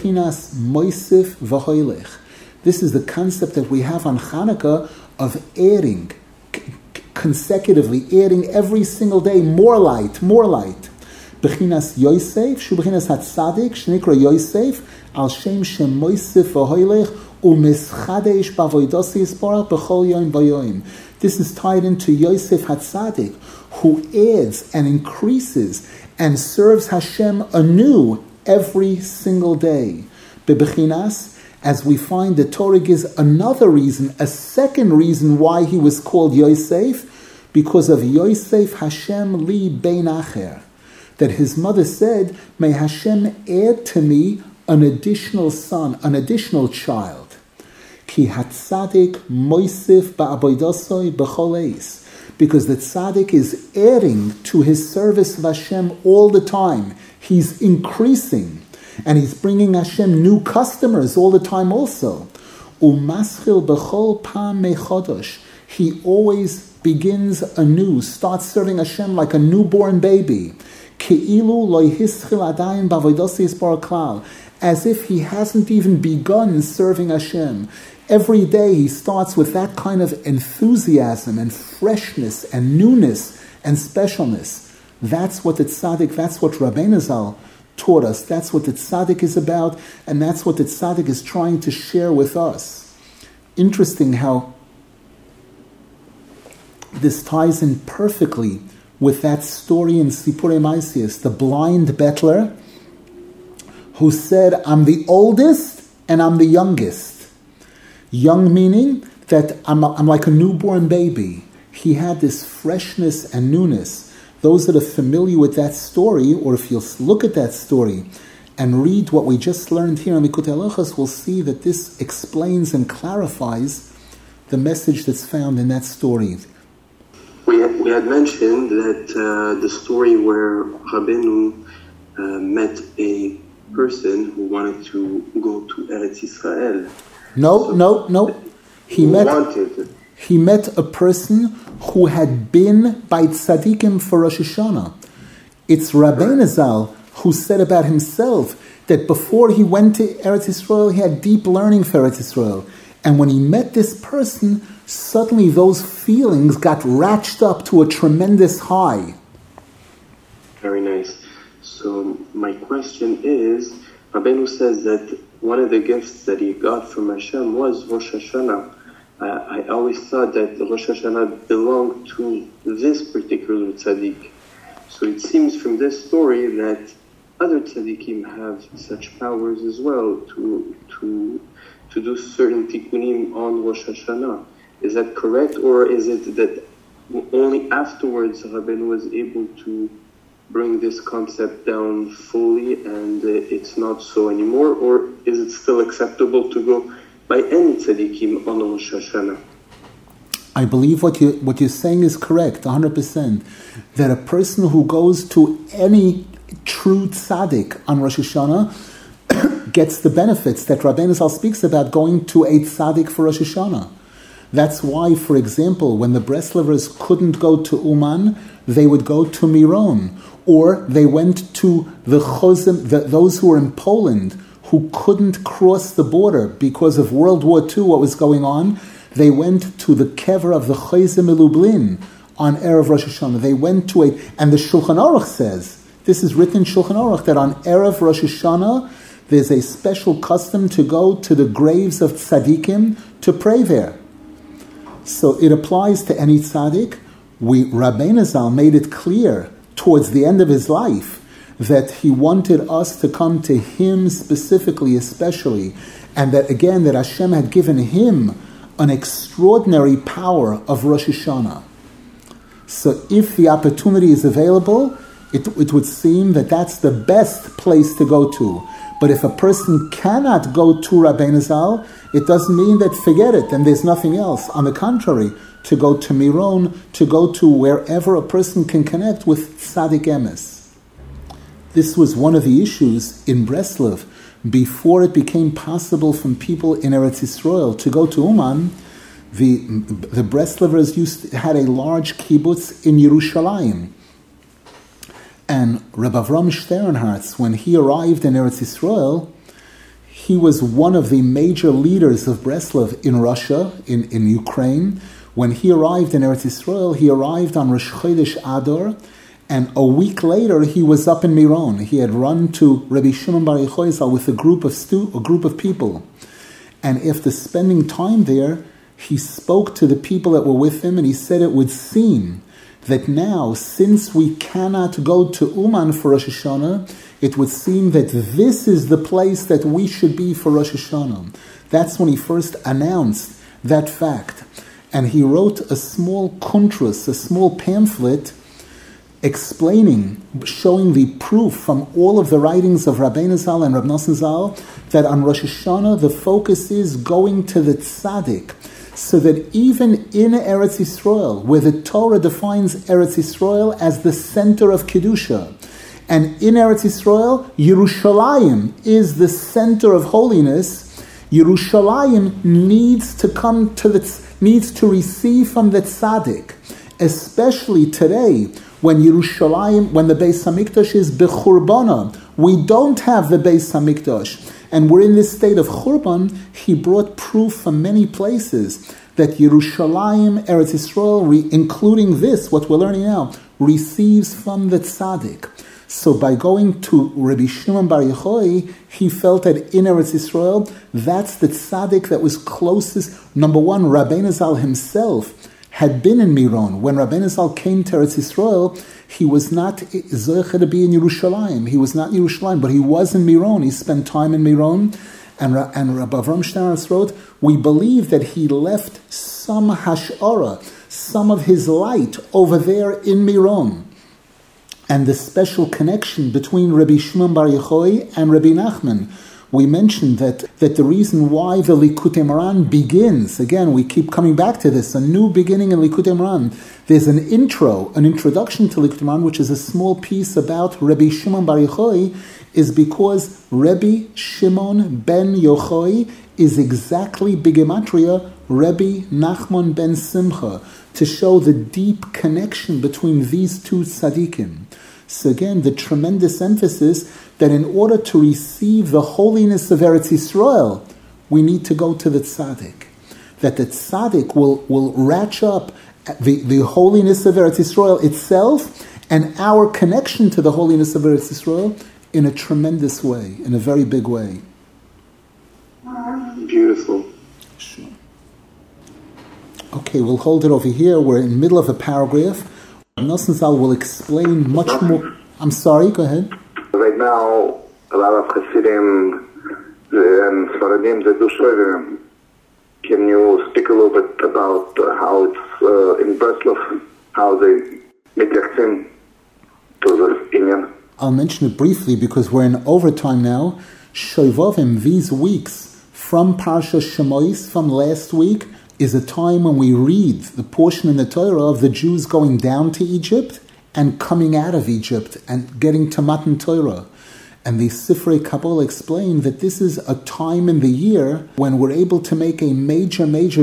Speaker 1: the concept that we have on Hanukkah of adding, consecutively adding every single day more light, more light. Bechinas Yosef, shu bechinas hatzadik, shnikra Yosef, al shem shem moisef v'hoylech u'mischadesh b'avodos yisparach b'chol yom v'yom. This is tied into Yosef hatzadik, who adds and increases and serves Hashem anew every single day. Bebechinas, as we find the Torah gives another reason, a second reason why he was called Yosef, because of Yosef Hashem li bein acher, that his mother said, may Hashem add to me an additional son, an additional child. Ki hatzadik moisif ba'aboidosoi b'chol eis, because the tzaddik is adding to his service of Hashem all the time. He's increasing. And he's bringing Hashem new customers all the time also. Umaschil b'chol pam mechodosh. He always begins anew, starts serving Hashem like a newborn baby. Ke'ilu lo hischil adayin b'avodos yisbar klal. as if he hasn't even begun serving Hashem. Every day he starts with that kind of enthusiasm and freshness and newness and specialness. That's what the tzaddik, that's what Rabbeinu Zal taught us. That's what the tzaddik is about, and that's what the tzaddik is trying to share with us. Interesting how this ties in perfectly with that story in Sipurei Maisius, the blind bettler who said, I'm the oldest and I'm the youngest. Young meaning that I'm like a newborn baby. He had this freshness and newness. Those that are familiar with that story, or if you'll look at that story and read what we just learned here in Likutei Halachos, will see that this explains and clarifies the message that's found in that story.
Speaker 2: We had mentioned that the story where Rabbeinu met a person who wanted to go to Eretz Israel.
Speaker 1: No. He met a person who had been by tzaddikim for Rosh Hashanah. It's Rabbeinu Zal who said about himself that before he went to Eretz Israel, he had deep learning for Eretz Israel. And when he met this person, suddenly those feelings got ratcheted up to a tremendous high.
Speaker 2: Very nice. So my question is, Rabbeinu says that one of the gifts that he got from Hashem was Rosh Hashanah. I always thought that Rosh Hashanah belonged to this particular tzaddik. So it seems from this story that other tzaddikim have such powers as well to do certain tikkunim on Rosh Hashanah. Is that correct, or is it that only afterwards Rabbeinu was able to bring this concept down fully and it's not so anymore, or is it still acceptable to go by any tzaddikim on Rosh Hashanah?
Speaker 1: I believe what you're saying is correct, 100%. That a person who goes to any true tzaddik on Rosh Hashanah gets the benefits that Rabbeinu Zal speaks about going to a tzaddik for Rosh Hashanah. That's why, for example, when the Breslovers couldn't go to Uman, they would go to Miron, or they went to the Chozim, those who were in Poland, who couldn't cross the border because of World War II, what was going on. They went to the kever of the Chozim Lublin on Erev Rosh Hashanah. They went to and the Shulchan Aruch says, this is written in Shulchan Aruch, that on Erev Rosh Hashanah, there's a special custom to go to the graves of tzaddikim to pray there. So it applies to any tzaddik. Rabbeinu Zal made it clear towards the end of his life that he wanted us to come to him specifically, especially, and that again, that Hashem had given him an extraordinary power of Rosh Hashanah. So if the opportunity is available, it would seem that that's the best place to go to. But if a person cannot go to Rabbeinu Zal, it doesn't mean that forget it and there's nothing else. On the contrary, to go to Miron, to go to wherever a person can connect with Tzaddik Emes. This was one of the issues in Breslov. Before it became possible from people in Eretz Yisrael to go to Uman, the Breslovers had a large kibbutz in Yerushalayim. And Rabbi Avram Sternhartz, when he arrived in Eretz Yisrael, he was one of the major leaders of Breslov in Russia, in Ukraine. When he arrived in Eretz Yisrael, he arrived on Rosh Chodesh Adar, and a week later he was up in Miron. He had run to Rabbi Shimon Bar Yochai Zal with a group of people. And after spending time there, he spoke to the people that were with him, and he said it would seem that now, since we cannot go to Uman for Rosh Hashanah, it would seem that this is the place that we should be for Rosh Hashanah. That's when he first announced that fact. And he wrote a small kuntras, a small pamphlet, explaining, showing the proof from all of the writings of Rabbeinu Zal and Rab Nosson Zal, that on Rosh Hashanah the focus is going to the tzaddik, so that even in Eretz Yisrael, where the Torah defines Eretz Yisrael as the center of Kedusha, and in Eretz Yisrael, Yerushalayim is the center of holiness, Yerushalayim needs to receive from the tzaddik, especially today, when the Beis Hamikdash is bechurbanah, we don't have the Beis HaMikdash, and we're in this state of Churban, he brought proof from many places that Yerushalayim, Eretz Yisrael, including this, what we're learning now, receives from the tzaddik. So by going to Rabbi Shimon Bar Yochai, he felt that in Eretz Yisrael, that's the tzaddik that was closest. Number one, Rabbeinu Zal himself had been in Miron. When Rabbeinu Zal came to Eretz Yisrael, he was not zoche to be in Yerushalayim. He was not in Yerushalayim, but he was in Miron. He spent time in Miron. And Rabbi Avram Shneris wrote, we believe that he left some hash'ara, some of his light over there in Miron. And the special connection between Rabbi Shimon Bar Yochai and Rabbi Nachman. We mentioned that the reason why the Likutei Moharan begins, again, we keep coming back to this, a new beginning in Likutei Moharan. There's an introduction to Likutei Moharan, which is a small piece about Rabbi Shimon Bar Yochai, is because Rabbi Shimon ben Yochai is exactly Bigematria Rabbi Nachman ben Simcha, to show the deep connection between these two tzaddikim. So again, the tremendous emphasis that in order to receive the holiness of Eretz Yisrael, we need to go to the tzaddik. That the tzaddik will ratchet up the holiness of Eretz Yisrael itself and our connection to the holiness of Eretz Yisrael in a tremendous way, in a very big way.
Speaker 2: Beautiful.
Speaker 1: Sure. Okay, we'll hold it over here. We're in the middle of a paragraph. Nosson Zal will explain much more. I'm sorry, go ahead.
Speaker 3: Right now, a lot of Hasidim and Sfaradim, they do Shoivim. Can you speak a little bit about how it's in Breslov, how they make to the Inyan?
Speaker 1: I'll mention it briefly because we're in overtime now. Shoivavim, these weeks from Parsha Shemois, from last week, is a time when we read the portion in the Torah of the Jews going down to Egypt and coming out of Egypt and getting to Matan Torah. And the Sifrei Kabbalah explain that this is a time in the year when we're able to make a major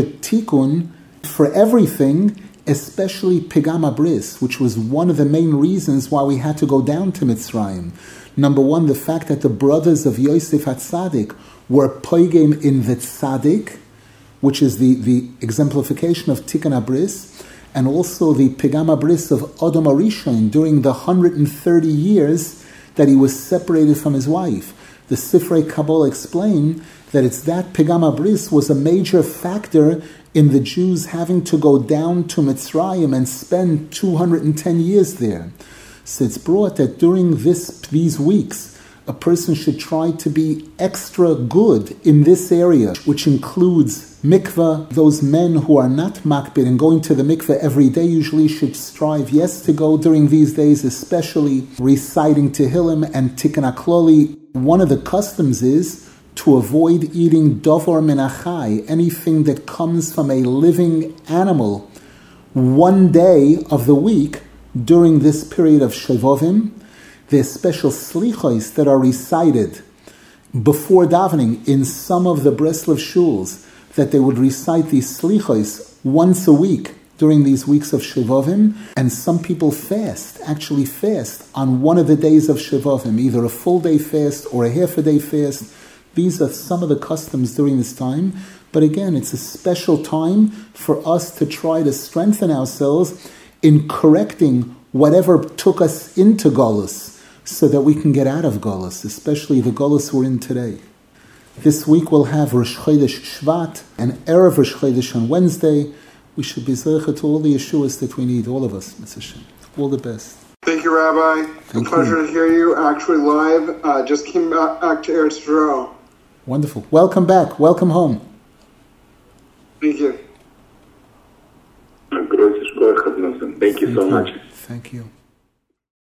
Speaker 1: tikkun for everything, especially Pigam Bris, which was one of the main reasons why we had to go down to Mitzrayim. Number one, the fact that the brothers of Yosef HaTzadik were poigim in the Tzadik, which is the exemplification of Tikkun Bris, and also the Pigam Bris of Adam HaRishon during the 130 years that he was separated from his wife. The Sifrei Kabbalah explain that it's that Pigam Bris was a major factor in the Jews having to go down to Mitzrayim and spend 210 years there. So it's brought that during these weeks, a person should try to be extra good in this area, which includes mikveh. Those men who are not makbid and going to the mikveh every day usually should strive, yes, to go during these days, especially reciting Tehillim and Tikkun HaKloli. One of the customs is to avoid eating davar min achai, anything that comes from a living animal, one day of the week during this period of Shovavim. There's special slichos that are recited before davening in some of the Breslov shuls, that they would recite these slichos once a week during these weeks of Shovavim, and some people actually fast on one of the days of Shovavim, either a full day fast or a half a day fast. These are some of the customs during this time, but again, it's a special time for us to try to strengthen ourselves in correcting whatever took us into Golus, so that we can get out of Golus, especially the Golus we're in today. This week we'll have Rosh Chodesh Shvat and Erev Rosh Chodesh on Wednesday. We should be zeichet to all the Yeshuas that we need, all of us, Mitzvah Shem. All the best.
Speaker 4: Thank you, Rabbi. It's a pleasure to hear you actually live. Just came back to Eretz Yisrael.
Speaker 1: Wonderful. Welcome back. Welcome home.
Speaker 4: Thank you.
Speaker 3: Thank you so much.
Speaker 1: Thank you.